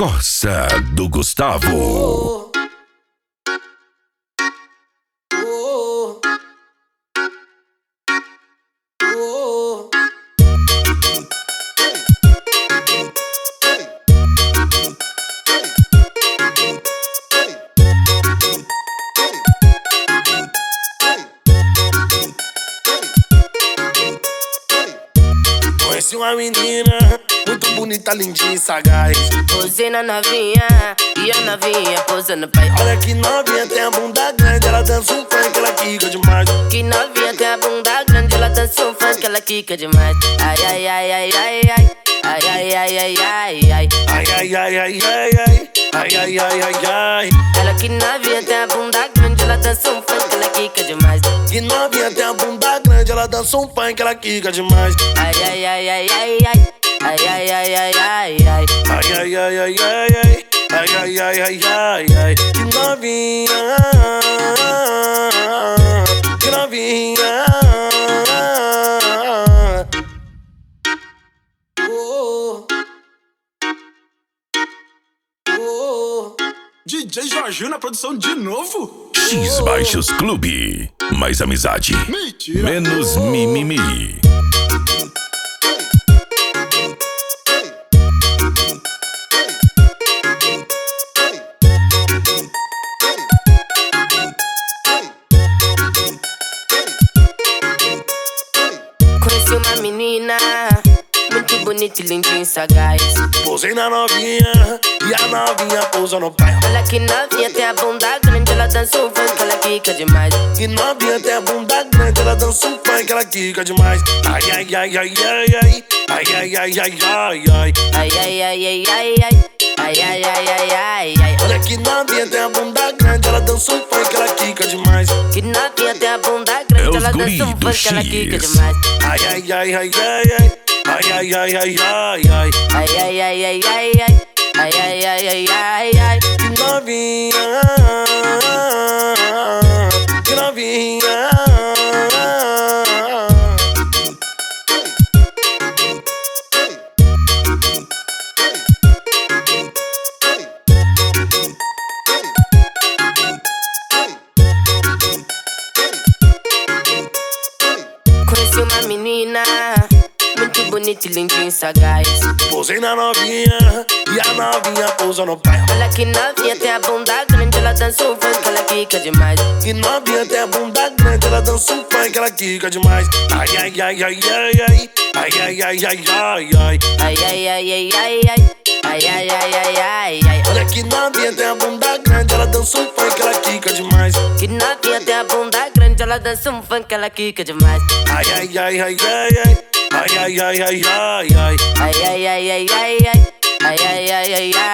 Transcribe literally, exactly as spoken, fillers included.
Corsa do Gustavo. Conheci uma menina muito bonita, lindinha e sagaz. Posei na novinha e a novinha posando pai. Olha que novinha, tem a bunda grande, ela dança um funk, ela quica demais. Que novinha tem a bunda grande, ela dança um funk, ela quica demais. Ai, ai, ai, ai, ai, ai. Ai, ai, ai, ai, ai, ai. Ai, ai, ai, ai, ai, ai. Ai, ai, ai, ai, ai. Ela que novinha tem a bunda grande, ela dança um funk, ela quica demais. Que novinha, tem a bunda grande, ela dança um funk, ela quica demais. Ai, ai, ai, ai, ai, ai. Ai, ai, ai, ai, ai, ai. Ai, ai, ai, ai, ai, ai. Ai, ai, ai, ai, ai, ai. Que novinha, que novinha. Oh, oh. D J Jorginho na produção de novo. X Baixos Clube. Mais amizade. Mentira. Menos mimimi. Conheci uma menina muito bonita e lindinha e sagaz. Posei na novinha e a novinha pousa no pai. Olha que novinha tem a bunda grande, ela dança um funk, ela quica demais. Que novinha, tem a bunda grande, ela dança um funk, ela quica demais. Ai, ai, ai, ai, ai, ai. Ai, ai, ai, ai, ai, ai. Ai, ai, ai, ai, ai, ai. Ai, ai, ai, ai, ai, ai. Olha que novinha, tem a bunda grande, ela dança um funk, ela quica demais. Que novinha tem a bunda É grande, os ela guri dança um do funk, ela quica X. demais. Ai, ai, ai, ai, ai, ai. Ai, ai, ai, ai, ai, ai. Ai, ai, ai, ai, ai, ai. Ai, ai, ai, ai, ai, ai. Que novinha, que novinha. Conheci uma menina muito bonita e lindinha e sagaz. Posei na novinha e a novinha pousa no pai. Olha que novinha tem a bunda grande, ela dança um funk, ela quica demais. Que novinha, tem a bunda grande, ela dança um funk, ela quica demais. Ai, ai, ai, ai, ai, ai. Ai, ai, ai, ai, ai, ai. Ai, ai, ai, ai, ai, ai. Ai, ai, ai, ai, ai, ai. Olha que novinha, tem a bunda grande, ela dança um funk, ela quica demais. Que novinha tem a bunda grande, ela dança um funk, ela quica demais. Ai, ai, ai, ai, ai, ai. Ai, ai, ai, ai, ai, ai. Ai, ai, ai, ai, ai, ai. Ai, ai, ai, ai, ai.